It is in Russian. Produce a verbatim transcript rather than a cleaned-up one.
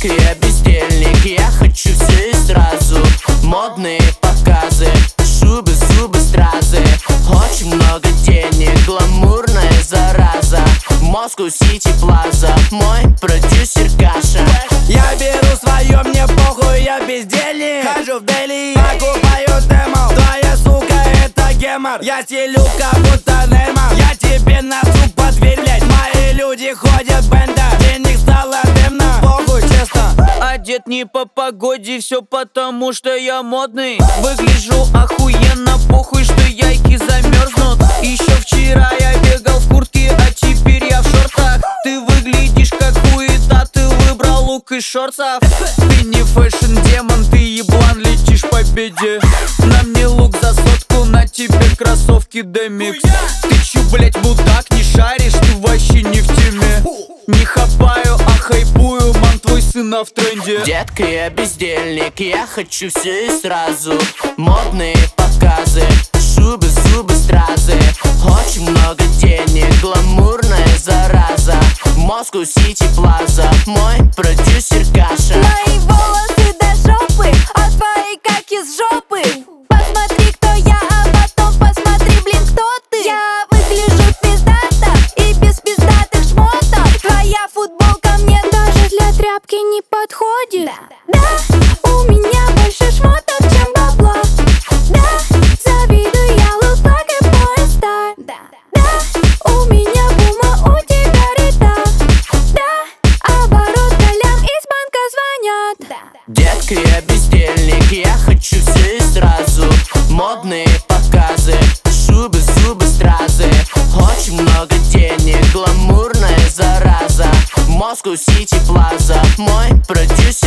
Детка, я бездельник, я хочу все и сразу. Модные показы, шубы, зубы, стразы. Очень много денег, гламурная зараза. Москва Сити Плаза, мой продюсер Каша. Я беру свое, мне похуй, я бездельник. Хожу в Дели, покупаю демо. Твоя сука это гемор. Я стелю как будто Неймар. Я тебе насу под дверь, блядь. Мои люди ходят бенда. Денег стало дымно, похуй, честно. Одет не по погоде, все потому что я модный. Выгляжу охуенно, похуй, что яйки замерзнут. Еще вчера я бегал в куртке, а теперь я в шортах. Ты выглядишь как хуета, ты выбрал лук из шортсов. Ты не фэшн демон, ты еблан, летишь по беде. На мне лук за сотку, на тебе кроссовки Демикс. Ты чё, блять, мудак, не шаришь, ты вообще не в теме. Не хапаю, а хайпую, ман, твой сына в тренде. Детка, я бездельник, я хочу все и сразу. Модные показы, шубы, зубы, стразы. Очень много денег, гламурная зараза. Москва Сити Плаза, мой продюсер Каша. Мои волосы до жопы, а твои как из жопы. Посмотри, кто я, а потом посмотри, блин, кто ты. Я выгляжу пиздато и без пиздатых шмотов. Твоя футболка мне даже для тряпки не подходит. Да, у меня больше шмотов, чем бабла. Да, завидую, я look like a pornstar. Да, да, у меня бума, у тебя рита. Да, оборот колям из банка звонят. Да. Детка, я бездельник, я хочу все и сразу. Модные показы, шубы, зубы, стразы. Очень много денег, гламурная зараза. Москва Сити Плаза, мой продюсер